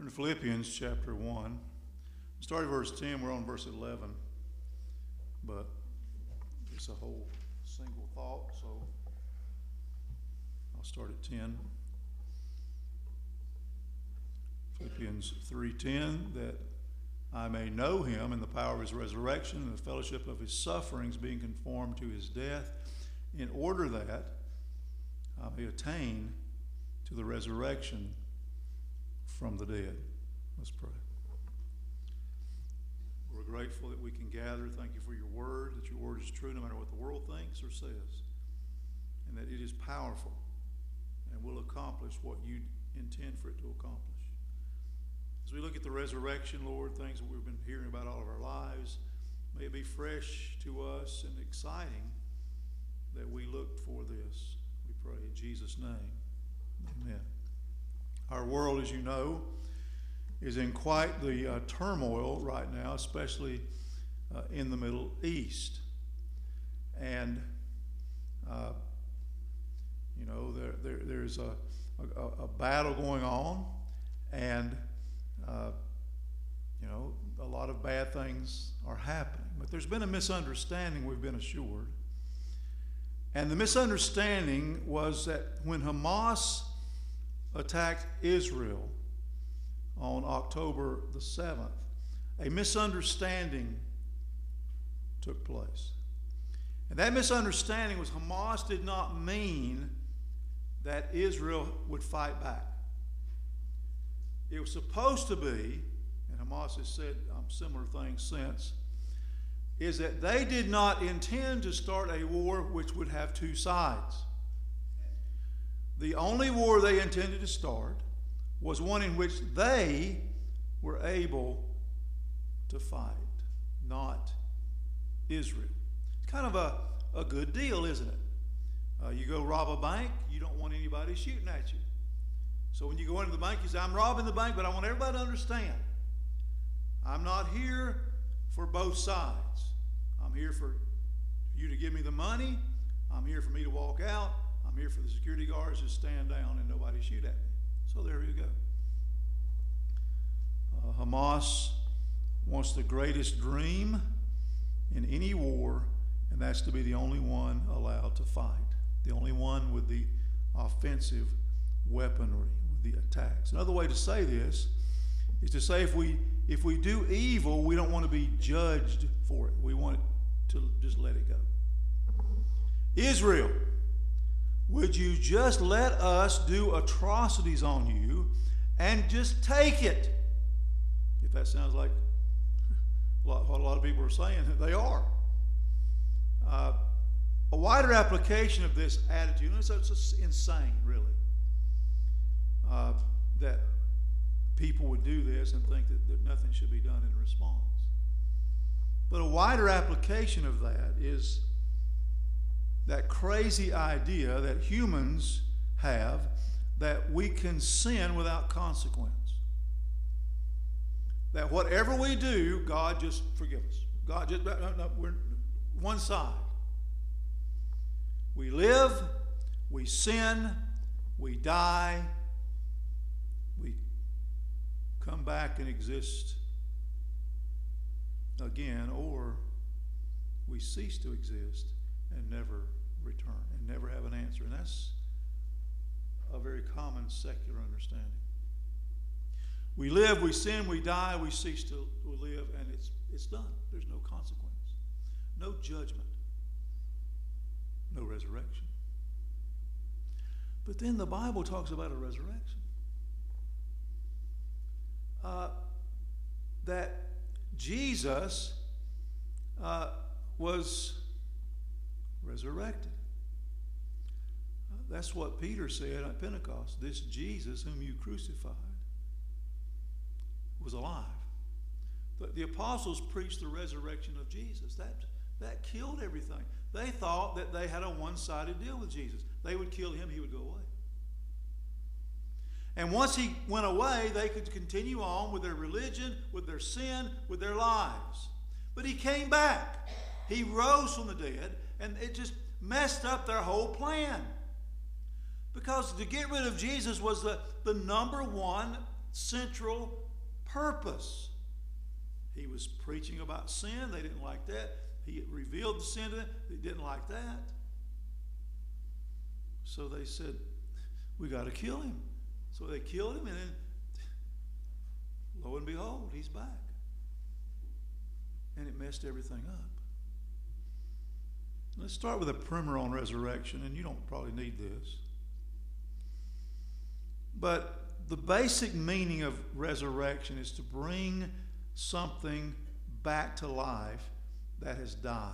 Turn to Philippians chapter 1. Start at verse 10. We're on verse 11. But it's a whole single thought, so I'll start at 10. Philippians 3:10, that I may know him in the power of his resurrection and the fellowship of his sufferings, being conformed to his death, in order that I may attain to the resurrection from the dead. Let's pray. We're grateful that we can gather. Thank you for your word, that your word is true no matter what the world thinks or says, and that it is powerful and will accomplish what you intend for it to accomplish. As we look at the resurrection, Lord, things that we've been hearing about all of our lives, may it be fresh to us and exciting that we look for this. We pray in Jesus' name. Amen. Our world, as you know, is in quite the turmoil right now, especially in the Middle East. And, there's a battle going on, and, a lot of bad things are happening. But there's been a misunderstanding, we've been assured. And the misunderstanding was that when Hamas attacked Israel on October the 7th, a misunderstanding took place. And that misunderstanding was Hamas did not mean that Israel would fight back. It was supposed to be, and Hamas has said similar things since, is that they did not intend to start a war which would have two sides. The only war they intended to start was one in which they were able to fight, not Israel. It's kind of a good deal, isn't it? You go rob a bank, you don't want anybody shooting at you. So when you go into the bank, you say, I'm robbing the bank, but I want everybody to understand, I'm not here for both sides. I'm here for you to give me the money. I'm here for me to walk out. I'm here for the security guards to stand down and nobody shoot at me. So there you go. Hamas wants the greatest dream in any war, and that's to be the only one allowed to fight. The only one with the offensive weaponry, with the attacks. Another way to say this is to say if we do evil, we don't want to be judged for it. We want to just let it go. Israel, would you just let us do atrocities on you and just take it? If that sounds like what a lot of people are saying, they are. A wider application of this attitude, and it's insane, really, that people would do this and think that nothing should be done in response. But a wider application of that is that crazy idea that humans have that we can sin without consequence. That whatever we do, God just forgive us. God just, no, we're one side. We live, we sin, we die, we come back and exist again, or we cease to exist and never return and never have an answer. And that's a very common secular understanding. We live, we sin, we die, we cease to live, and it's done. There's no consequence, no judgment, no resurrection. But then the Bible talks about a resurrection. That Jesus was resurrected. That's what Peter said at Pentecost. This Jesus whom you crucified was alive. The apostles preached the resurrection of Jesus. That killed everything. They thought that they had a one-sided deal with Jesus. They would kill him, he would go away. And once he went away, they could continue on with their religion, with their sin, with their lives. But he came back. He rose from the dead, and it just messed up their whole plan. Because to get rid of Jesus was the number one central purpose. He was preaching about sin. They didn't like that. He revealed the sin to them. They didn't like that. So they said, we got to kill him. So they killed him, and then, lo and behold, he's back. And it messed everything up. Let's start with a primer on resurrection, and you don't probably need this. But the basic meaning of resurrection is to bring something back to life that has died,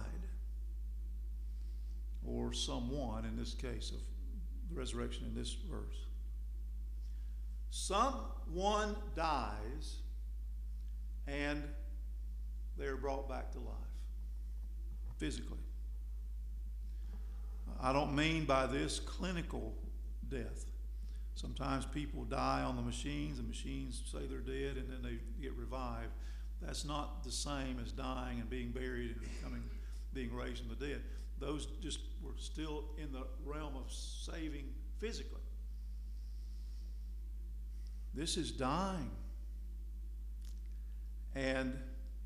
or someone, in this case of the resurrection in this verse. Someone dies and they are brought back to life physically. I don't mean by this clinical death. Sometimes people die on the machines say they're dead, and then they get revived. That's not the same as dying and being buried and being raised from the dead. Those just were still in the realm of saving physically. This is dying. And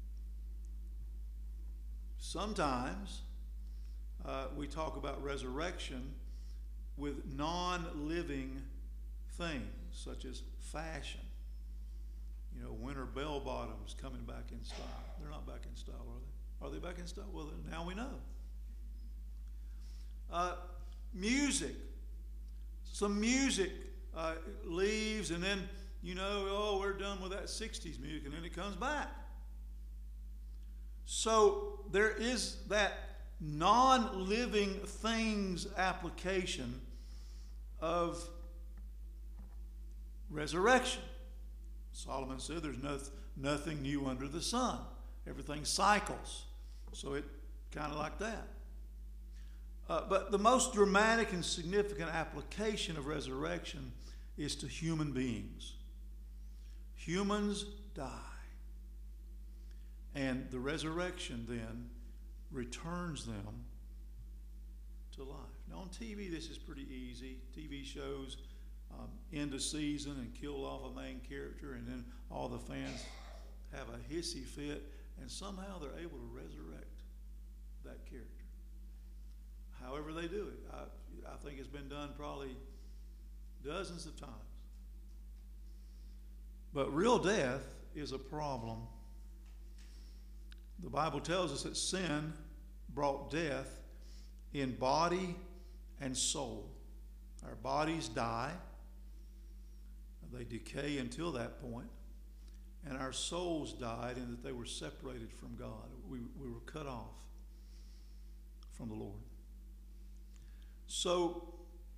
sometimes we talk about resurrection with non-living things, such as fashion. You know, winter bell bottoms coming back in style. They're not back in style, are they? Are they back in style? Well, now we know. Music. Some music leaves, and then, you know, oh, we're done with that 60s music, and then it comes back. So there is that non-living things application of resurrection. Solomon said there's nothing new under the sun. Everything cycles. So it kind of like that. But the most dramatic and significant application of resurrection is to human beings. Humans die. And the resurrection then returns them to life. Now on TV this is pretty easy. TV shows end a season and kill off a main character, and then all the fans have a hissy fit, and somehow they're able to resurrect that character. However they do it. I think it's been done probably dozens of times. But real death is a problem. The Bible tells us that sin brought death in body and soul. Our bodies die. They decay until that point. And our souls died in that they were separated from God. We were cut off from the Lord. So,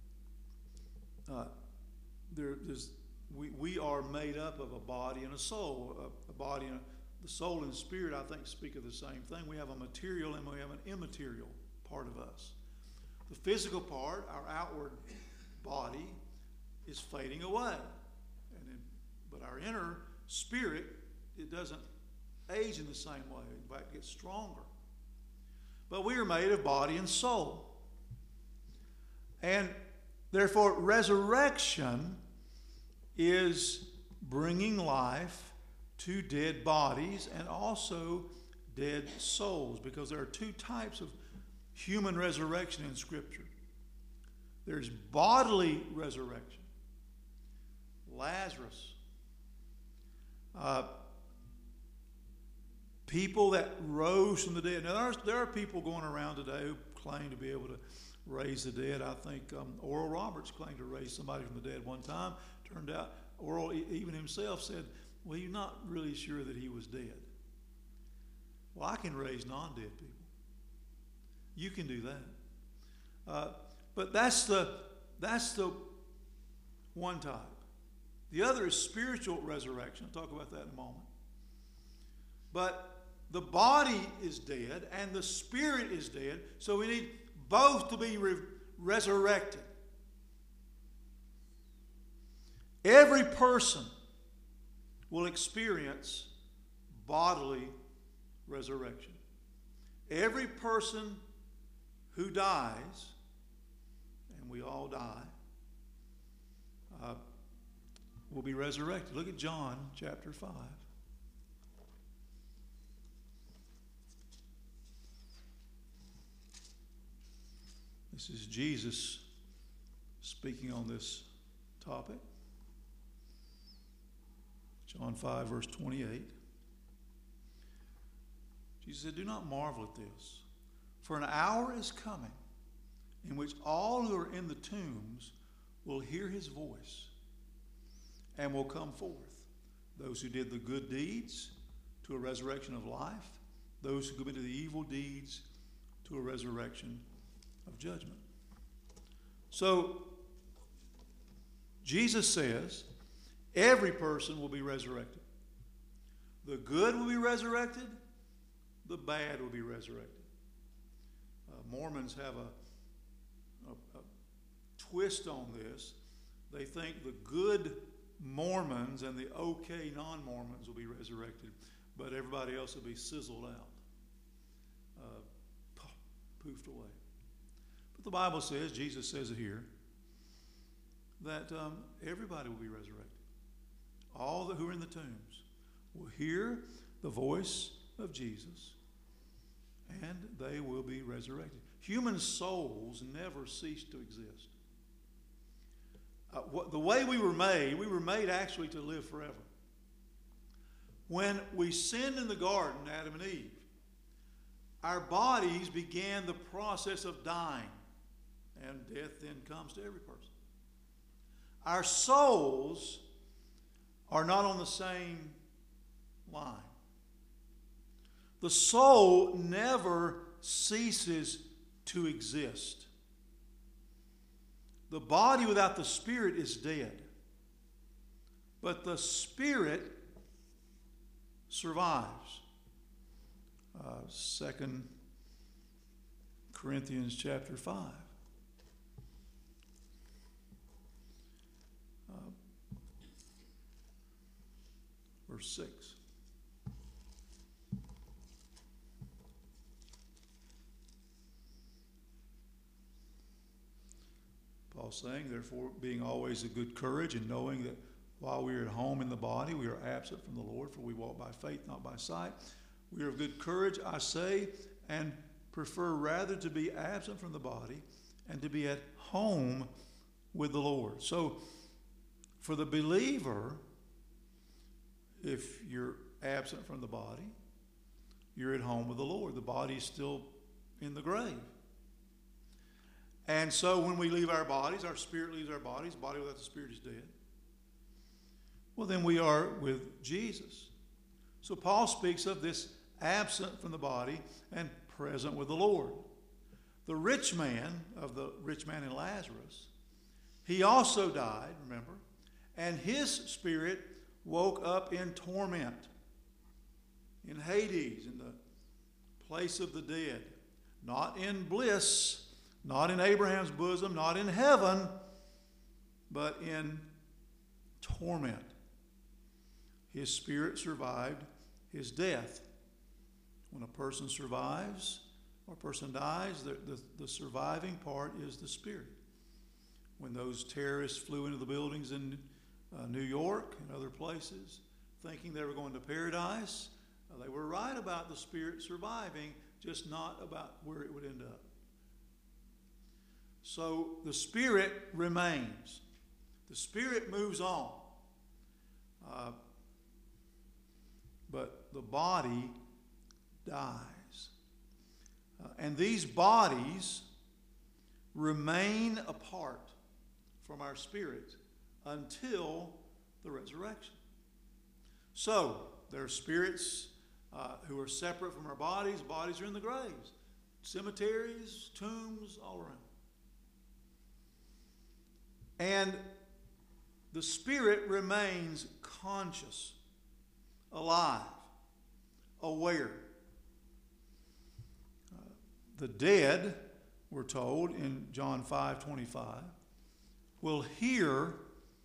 we are made up of a body and a soul. A body and the soul and spirit, I think, speak of the same thing. We have a material and we have an immaterial part of us. The physical part, our outward body, is fading away. But our inner spirit, it doesn't age in the same way. In fact, it gets stronger. But we are made of body and soul. And therefore, resurrection is bringing life to dead bodies and also dead souls, because there are two types of human resurrection in Scripture. There's bodily resurrection. Lazarus. People that rose from the dead. Now, there are people going around today who claim to be able to raise the dead. I think Oral Roberts claimed to raise somebody from the dead one time. Turned out Oral even himself said, well, you're not really sure that he was dead. Well, I can raise non-dead people. You can do that. But that's the one type. The other is spiritual resurrection. I'll talk about that in a moment. But the body is dead and the spirit is dead, so we need both to be resurrected. Every person will experience bodily resurrection. Every person who dies, and we all die, will be resurrected. Look at John chapter 5. This is Jesus speaking on this topic. John 5, verse 28. Jesus said, "Do not marvel at this, for an hour is coming in which all who are in the tombs will hear his voice and will come forth. Those who did the good deeds to a resurrection of life, those who committed the evil deeds to a resurrection of judgment." So, Jesus says every person will be resurrected. The good will be resurrected. The bad will be resurrected. Mormons have a twist on this. They think the good Mormons and the okay non-Mormons will be resurrected, but everybody else will be sizzled out, poofed away. But the Bible says, Jesus says it here, that everybody will be resurrected. All who are in the tombs will hear the voice of Jesus, and they will be resurrected. Human souls never cease to exist. The way we were made actually to live forever. When we sinned in the garden, Adam and Eve, our bodies began the process of dying, and death then comes to every person. Our souls are not on the same line. The soul never ceases to exist. The body without the spirit is dead. But the spirit survives. 2 Corinthians chapter 5. Verse 6. Paul's saying, "Therefore, being always of good courage, and knowing that while we are at home in the body, we are absent from the Lord, for we walk by faith, not by sight. We are of good courage, I say, and prefer rather to be absent from the body and to be at home with the Lord." So, for the believer, if you're absent from the body, you're at home with the Lord. The body's still in the grave. And so when we leave our bodies, our spirit leaves our bodies. Body without the spirit is dead. Well, then we are with Jesus. So Paul speaks of this absent from the body and present with the Lord. The rich man, of the rich man and Lazarus, he also died, remember, and his spirit woke up in torment, in Hades, in the place of the dead, not in bliss, not in Abraham's bosom, not in heaven, but in torment. His spirit survived his death. When a person survives or a person dies, the surviving part is the spirit. When those terrorists flew into the buildings in New York and other places, thinking they were going to paradise, they were right about the spirit surviving, just not about where it would end up. So the spirit remains. The spirit moves on. But the body dies. And these bodies remain apart from our spirit until the resurrection. So there are spirits who are separate from our bodies. Bodies are in the graves. Cemeteries, tombs, all around. And the spirit remains conscious, alive, aware. The dead, we're told in John 5:25, will hear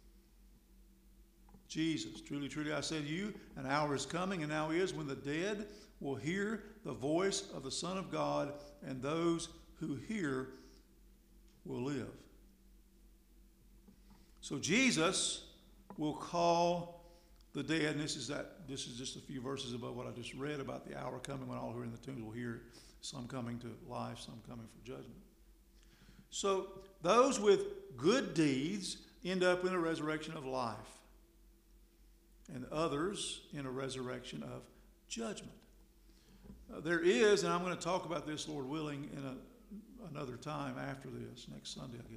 Jesus. Truly, truly, I say to you, an hour is coming, and now is, when the dead will hear the voice of the Son of God, and those who hear will live. So Jesus will call the dead. And this is just a few verses above what I just read about the hour coming when all who are in the tombs will hear it. Some coming to life, some coming for judgment. So those with good deeds end up in a resurrection of life, and others in a resurrection of judgment. There is, and I'm going to talk about this, Lord willing, in another time after this, next Sunday, I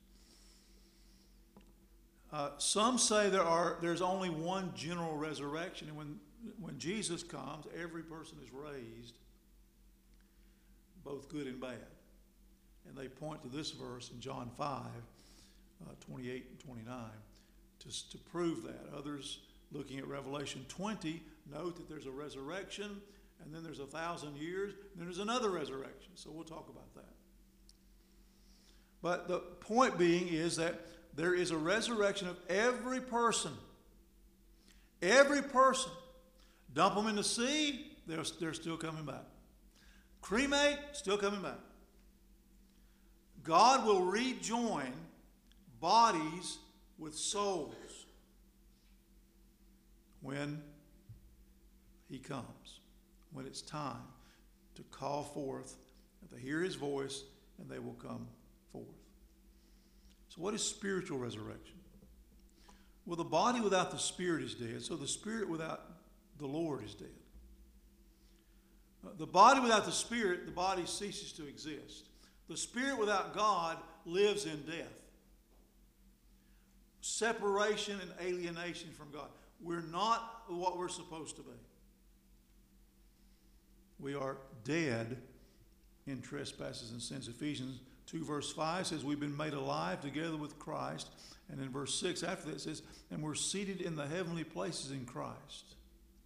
guess. Some say there's only one general resurrection, and when Jesus comes, every person is raised, both good and bad. And they point to this verse in John 5, 28 and 29, to prove that. Others, looking at Revelation 20, note that there's a resurrection, and then there's 1,000 years, and then there's another resurrection. So we'll talk about that. But the point being is that there is a resurrection of every person. Every person. Dump them in the sea, they're still coming back. Cremate, still coming back. God will rejoin bodies with souls when He comes, when it's time to call forth, and they hear His voice, and they will come forth. So what is spiritual resurrection? Well, the body without the spirit is dead, so the spirit without the Lord is dead. The body without the spirit, the body ceases to exist. The spirit without God lives in death. Separation and alienation from God. We're not what we're supposed to be. We are dead in trespasses and sins. Ephesians 2 verse 5 says we've been made alive together with Christ. And in verse 6 after that it says, and we're seated in the heavenly places in Christ.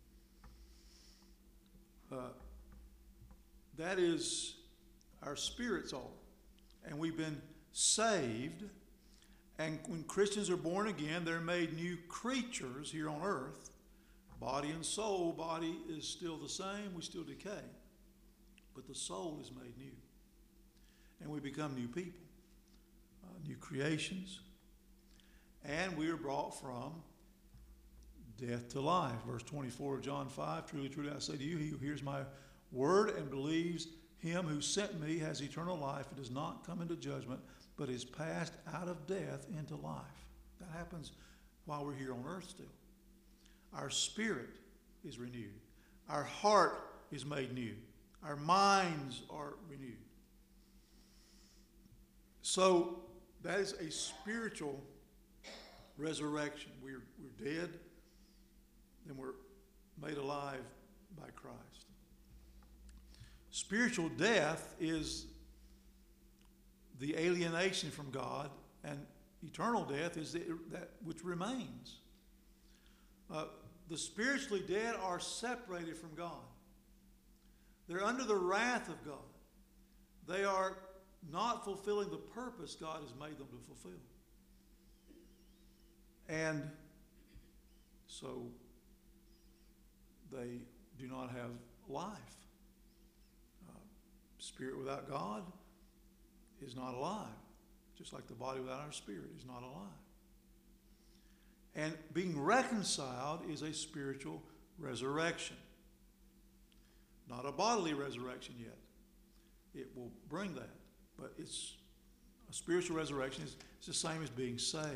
That is our spirit's all. And we've been saved. And when Christians are born again, they're made new creatures here on earth. Body and soul. Body is still the same. We still decay. But the soul is made new. And we become new people. New creations. And we are brought from death to life. Verse 24 of John 5, truly, truly, I say to you, he who hears my word and believes him who sent me has eternal life. It does not come into judgment, but is passed out of death into life. That happens while we're here on earth still. Our spirit is renewed. Our heart is made new. Our minds are renewed. So that is a spiritual resurrection. We're dead, then we're made alive by Christ. Spiritual death is the alienation from God, and eternal death is that which remains. The spiritually dead are separated from God. They're under the wrath of God. They are not fulfilling the purpose God has made them to fulfill. And so they do not have life. Spirit without God is not alive, just like the body without our spirit is not alive. And being reconciled is a spiritual resurrection. Not a bodily resurrection yet. It will bring that. But it's a spiritual resurrection. It's the same as being saved.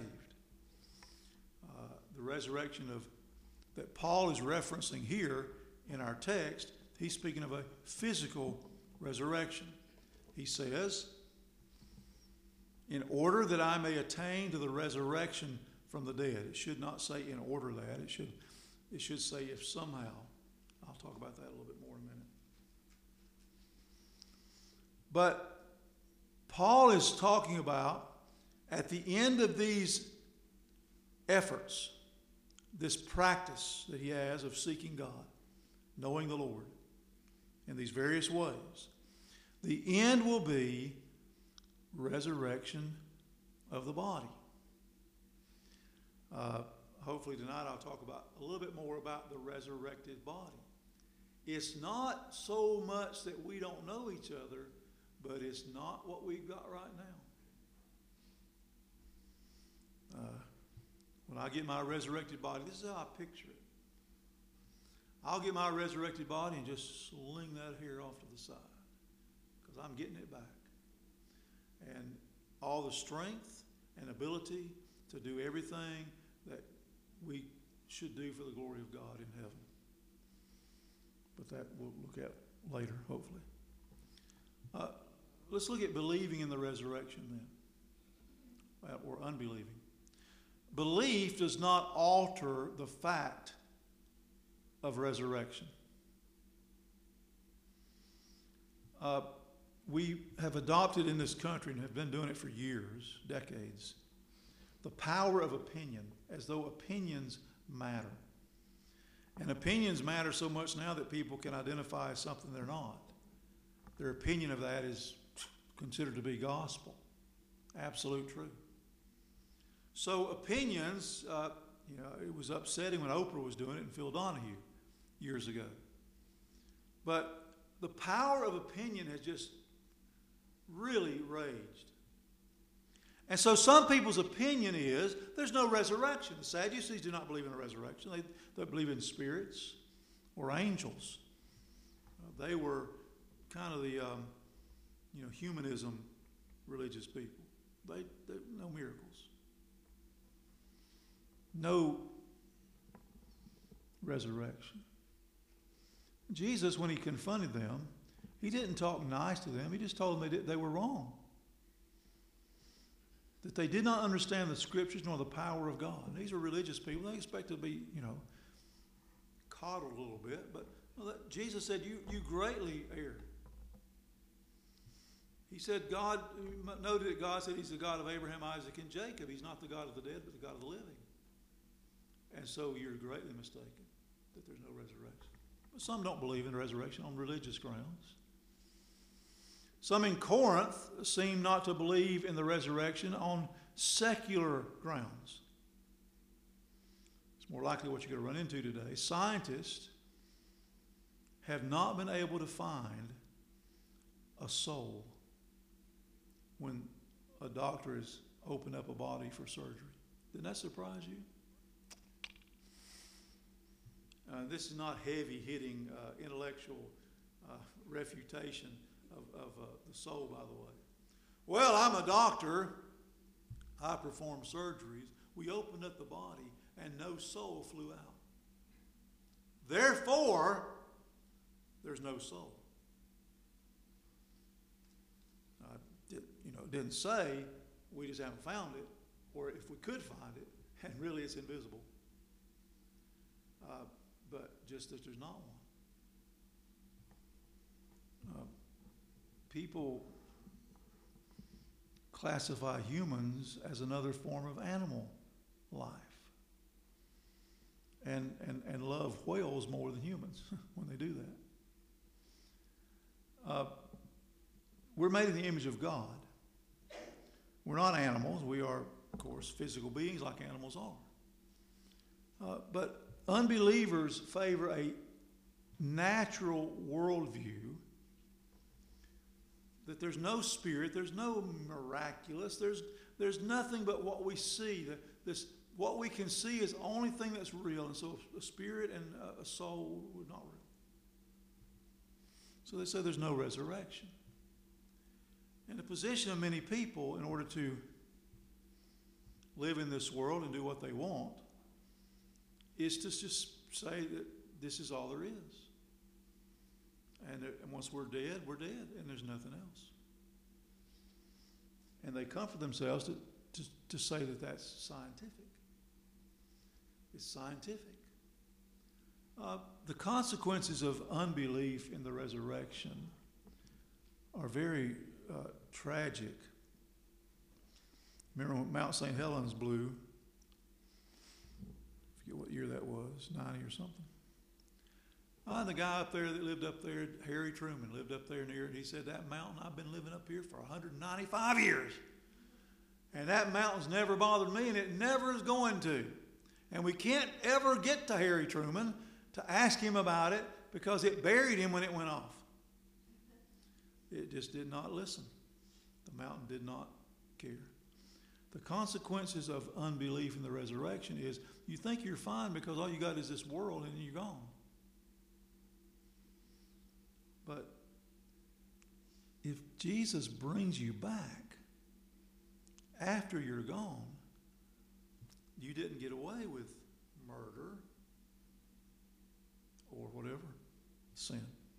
The resurrection that Paul is referencing here in our text, he's speaking of a physical resurrection. He says, in order that I may attain to the resurrection from the dead. It should not say in order that. It should say if somehow. I'll talk about that a little bit more in a minute. But Paul is talking about at the end of these efforts, this practice that he has of seeking God, knowing the Lord in these various ways, the end will be resurrection of the body. Hopefully tonight I'll talk about a little bit more about the resurrected body. It's not so much that we don't know each other, but it's not what we've got right now. when I get my resurrected body, this is how I picture it. I'll get my resurrected body and just sling that hair off to the side because I'm getting it back. And all the strength and ability to do everything that we should do for the glory of God in heaven. But that we'll look at later, hopefully. Let's look at believing in the resurrection then, or unbelieving. Belief does not alter the fact of resurrection. We have adopted in this country, and have been doing it for years, decades, the power of opinion, as though opinions matter. And opinions matter so much now that people can identify as something they're not. Their opinion of that is considered to be gospel, absolute truth. So opinions, it was upsetting when Oprah was doing it and Phil Donahue years ago. But the power of opinion has just really raged. And so some people's opinion is there's no resurrection. The Sadducees do not believe in a resurrection. They believe in spirits or angels. They were kind of the humanism religious people. They no miracles. No resurrection. Jesus, when he confronted them, he didn't talk nice to them. He just told them they were wrong. That they did not understand the Scriptures nor the power of God. These are religious people. They expect to be, coddled a little bit. But Jesus said, you greatly err. He said, noted that God said he's the God of Abraham, Isaac, and Jacob. He's not the God of the dead, but the God of the living. And so you're greatly mistaken that there's no resurrection. But some don't believe in resurrection on religious grounds. Some in Corinth seem not to believe in the resurrection on secular grounds. It's more likely what you're going to run into today. Scientists have not been able to find a soul when a doctor has opened up a body for surgery. Didn't that surprise you? This is not heavy-hitting intellectual refutation of the soul, by the way. Well, I'm a doctor. I perform surgeries. We opened up the body and no soul flew out. Therefore, there's no soul. It didn't say we just haven't found it, or if we could find it, and really it's invisible. But just that there's not one. People classify humans as another form of animal life, and love whales more than humans when they do that. We're made in the image of God. We're not animals. We are, of course, physical beings like animals are. But unbelievers favor a natural worldview that there's no spirit, there's no miraculous, there's nothing but what we see. What we can see is the only thing that's real, and so a spirit and a soul are not real. So they say there's no resurrection. And the position of many people, in order to live in this world and do what they want, is to just say that this is all there is. And once we're dead, and there's nothing else. And they comfort themselves to say that that's scientific. It's scientific. The consequences of unbelief in the resurrection are very tragic. Remember when Mount St. Helens blew? I forget what year that was, 90 or something. The guy up there that lived up there, Harry Truman, lived up there near it. He said, that mountain, I've been living up here for 195 years. And that mountain's never bothered me, and it never is going to. And we can't ever get to Harry Truman to ask him about it because it buried him when it went off. It just did not listen. The mountain did not care. The consequences of unbelief in the resurrection is you think you're fine because all you got is this world and you're gone. But if Jesus brings you back after you're gone, you didn't get away with murder or whatever sin.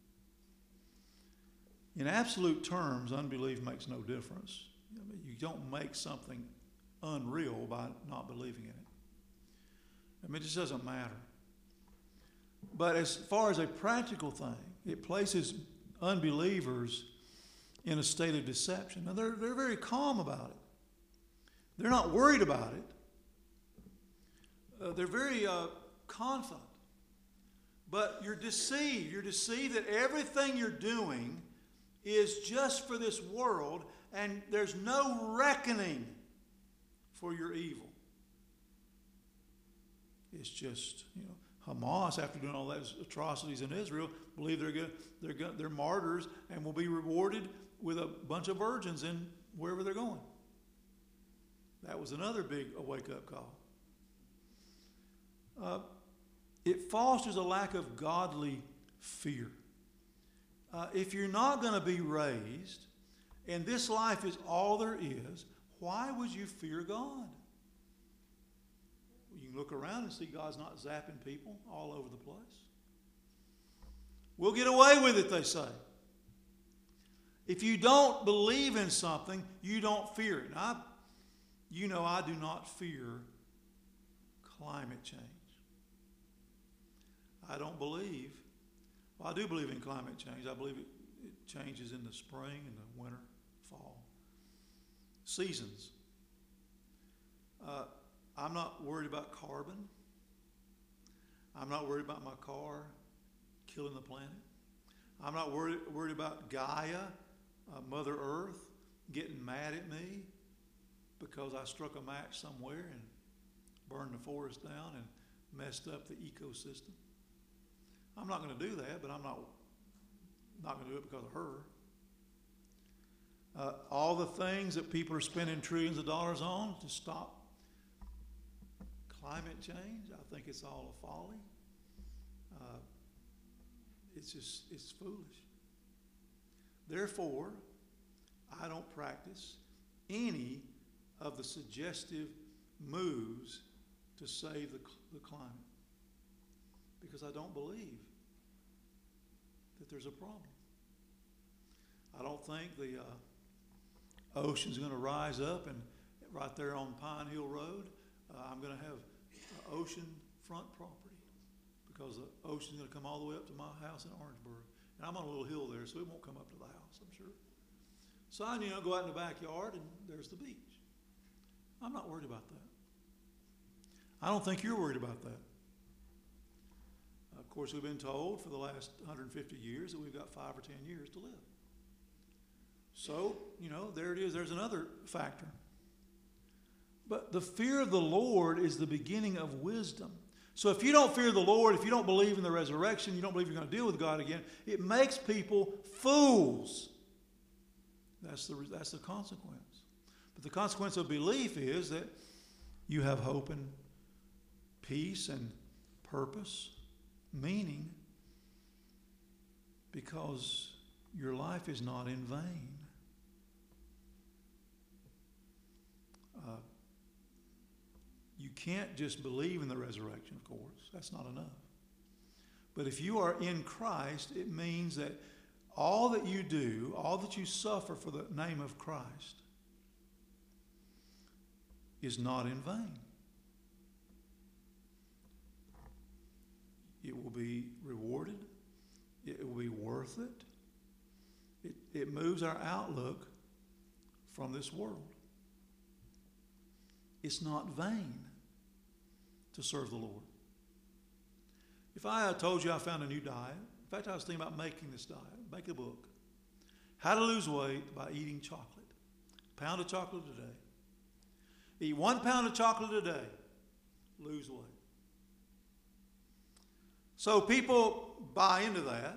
In absolute terms, unbelief makes no difference. I mean, you don't make something unreal by not believing in it. I mean, it just doesn't matter. But as far as a practical thing, it places unbelievers in a state of deception. Now, they're very calm about it. They're not worried about it. They're very confident. But you're deceived. You're deceived that everything you're doing is just for this world, and there's no reckoning for your evil. It's just, Hamas, after doing all those atrocities in Israel, believe they're martyrs and will be rewarded with a bunch of virgins in wherever they're going. That was another big wake-up call. It fosters a lack of godly fear. If you're not going to be raised, and this life is all there is, why would you fear God? You can look around and see God's not zapping people all over the place. We'll get away with it, they say. If you don't believe in something, you don't fear it. I do not fear climate change. I don't believe, I do believe in climate change. I believe it changes in the spring and the winter, fall. Seasons. I'm not worried about carbon. I'm not worried about my car killing the planet. I'm not worried about Gaia, Mother Earth, getting mad at me because I struck a match somewhere and burned the forest down and messed up the ecosystem. I'm not going to do that, but I'm not going to do it because of her. All the things that people are spending trillions of dollars on to stop climate change, I think it's all a folly. It's foolish. Therefore, I don't practice any of the suggestive moves to save the climate because I don't believe that there's a problem. I don't think the ocean's going to rise up and right there on Pine Hill Road, I'm going to have ocean front property because the ocean's going to come all the way up to my house in Orangeburg. And I'm on a little hill there, so it won't come up to the house, I'm sure. So I, go out in the backyard and there's the beach. I'm not worried about that. I don't think you're worried about that. Of course, we've been told for the last 150 years that we've got 5 or 10 years to live. So, there it is. There's another factor. But the fear of the Lord is the beginning of wisdom. So if you don't fear the Lord, if you don't believe in the resurrection, you don't believe you're going to deal with God again, it makes people fools. That's the consequence. But the consequence of belief is that you have hope and peace and purpose, meaning, because your life is not in vain. You can't just believe in the resurrection, of course. That's not enough. But if you are in Christ, it means that all that you do, all that you suffer for the name of Christ is not in vain. It will be rewarded. It will be worth it. It moves our outlook from this world. It's not vain to serve the Lord. If I told you I found a new diet, in fact, I was thinking about making this diet, make a book. How to lose weight by eating chocolate. A pound of chocolate a day. Eat 1 pound of chocolate a day. Lose weight. So people buy into that,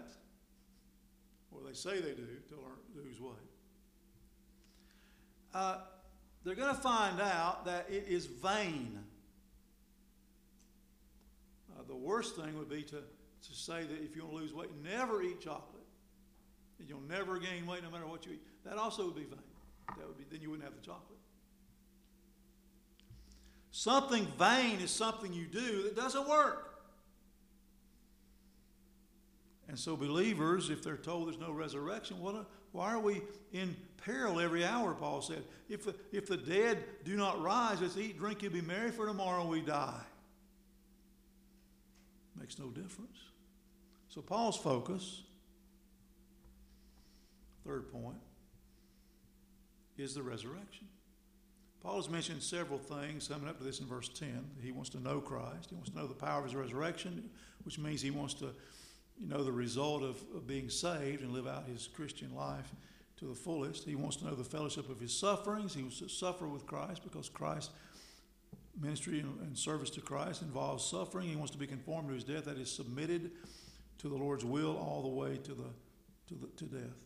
or they say they do, to lose weight. they're going to find out that it is vain. The worst thing would be to say that if you want to lose weight, never eat chocolate. And you'll never gain weight no matter what you eat. That also would be vain. Then you wouldn't have the chocolate. Something vain is something you do that doesn't work. And so believers, if they're told there's no resurrection, why are we in peril every hour, Paul said? If the dead do not rise, let's eat, drink, and be merry, for tomorrow we die. Makes no difference. So Paul's focus, third point, is the resurrection. Paul has mentioned several things coming up to this in verse 10. He wants to know Christ. He wants to know the power of his resurrection, which means he wants to know the result of being saved and live out his Christian life to the fullest. He wants to know the fellowship of his sufferings. He wants to suffer with Christ because Christ's ministry and service to Christ involves suffering. He wants to be conformed to his death, that is submitted to the Lord's will all the way to death.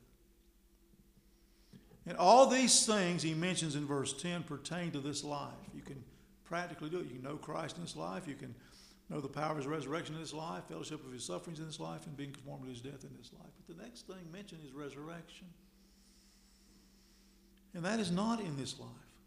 And all these things he mentions in verse 10 pertain to this life. You can practically do it. You can know Christ in this life. You can know the power of his resurrection in this life, fellowship of his sufferings in this life, and being conformed to his death in this life. But the next thing mentioned is resurrection. And that is not in this life.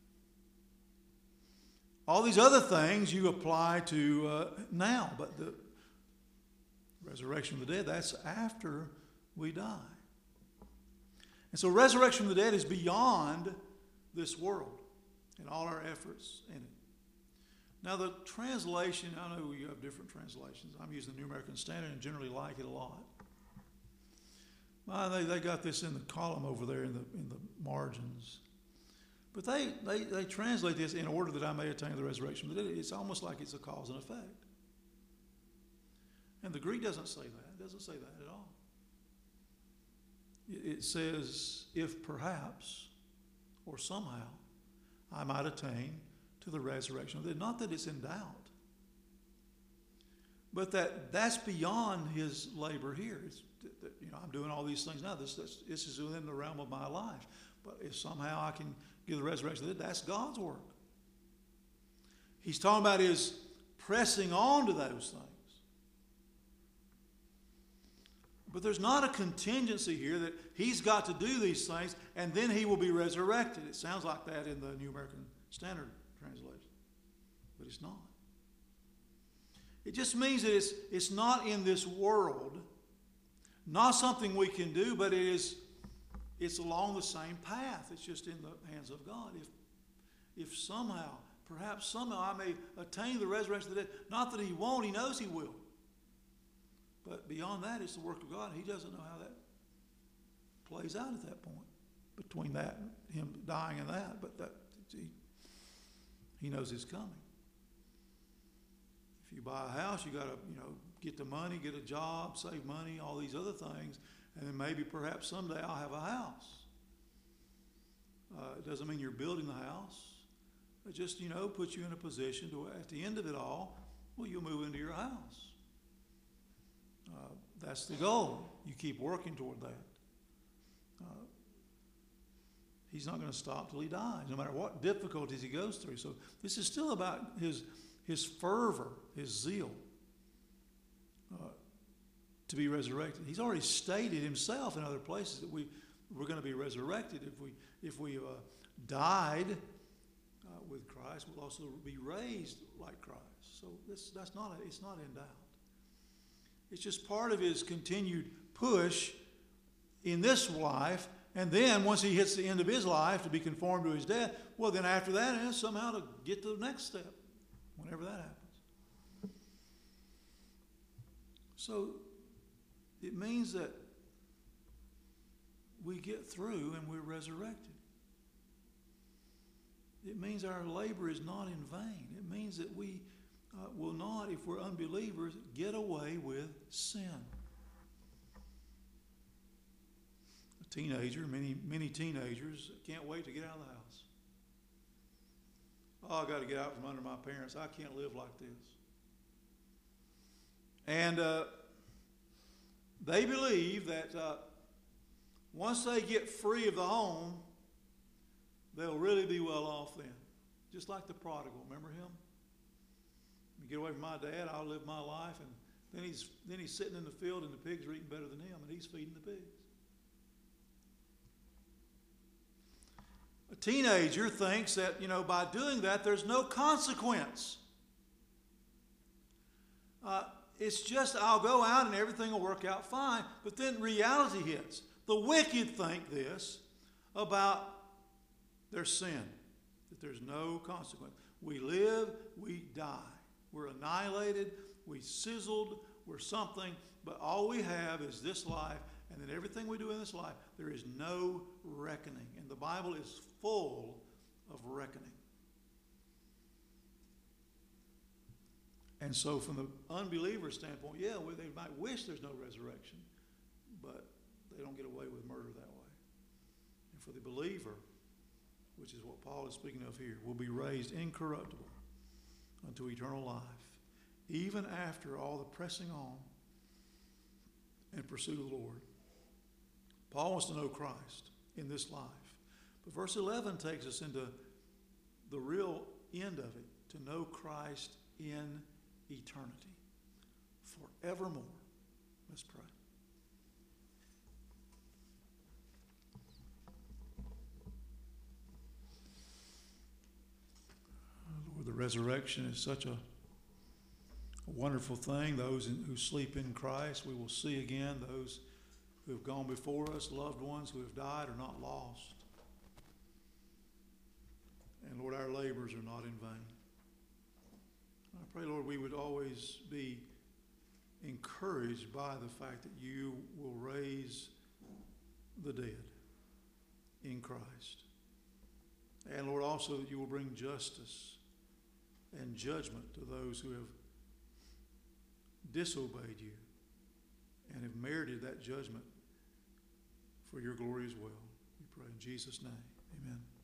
All these other things you apply to now, but the resurrection of the dead, that's after we die. And so resurrection of the dead is beyond this world and all our efforts in it. Now the translation, I know you have different translations. I'm using the New American Standard and generally like it a lot. They got this in the column over there in the margins. But they translate this in order that I may attain the resurrection of the dead. It's almost like it's a cause and effect. And the Greek doesn't say that. It doesn't say that at all. It says, if perhaps or somehow I might attain to the resurrection of the dead. Not that it's in doubt, but that's beyond his labor here. I'm doing all these things now. This is within the realm of my life. But if somehow I can give the resurrection of the dead, that's God's work. He's talking about his pressing on to those things. But there's not a contingency here that he's got to do these things and then he will be resurrected. It sounds like that in the New American Standard translation. But it's not. It just means that it's not in this world, not something we can do, but it's along the same path. It's just in the hands of God. If somehow, perhaps somehow I may attain the resurrection of the dead, not that he won't, he knows he will. But beyond that, it's the work of God. He doesn't know how that plays out at that point, between that and him dying and that. But he knows it's coming. If you buy a house, you got to get the money, get a job, save money, all these other things, and then maybe perhaps someday I'll have a house. It doesn't mean you're building the house. It just puts you in a position to, at the end of it all, you'll move into your house. That's the goal. You keep working toward that. He's not going to stop till he dies, no matter what difficulties he goes through. So this is still about his fervor, his zeal to be resurrected. He's already stated himself in other places that we're going to be resurrected. If we died with Christ, we'll also be raised like Christ. So it's not in doubt. It's just part of his continued push in this life, and then once he hits the end of his life to be conformed to his death, then after that, somehow to get to the next step, whenever that happens. So it means that we get through and we're resurrected. It means our labor is not in vain. It means that we will not, if we're unbelievers, get away with sin. A teenager, many teenagers can't wait to get out of the house. Oh, I got to get out from under my parents. I can't live like this. And they believe that once they get free of the home, they'll really be well off then. Just like the prodigal. Remember him? You get away from my dad, I'll live my life. And then he's sitting in the field and the pigs are eating better than him, and he's feeding the pigs. A teenager thinks that, by doing that, there's no consequence. It's just, I'll go out and everything will work out fine. But then reality hits. The wicked think this about their sin, that there's no consequence. We live, we die. We're annihilated, we sizzled, we're something, but all we have is this life, and then everything we do in this life, there is no reckoning. And the Bible is full of reckoning. And so from the unbeliever's standpoint, they might wish there's no resurrection, but they don't get away with murder that way. And for the believer, which is what Paul is speaking of here, will be raised incorruptible unto eternal life, even after all the pressing on and pursuit of the Lord. Paul wants to know Christ in this life. But verse 11 takes us into the real end of it, to know Christ in eternity, forevermore. Let's pray. Lord, the resurrection is such a wonderful thing. Those who sleep in Christ, we will see again. Those who have gone before us, loved ones who have died, are not lost. And Lord, our labors are not in vain. I pray, Lord, we would always be encouraged by the fact that you will raise the dead in Christ. And Lord, also that you will bring justice and judgment to those who have disobeyed you and have merited that judgment for your glory as well. We pray in Jesus' name. Amen.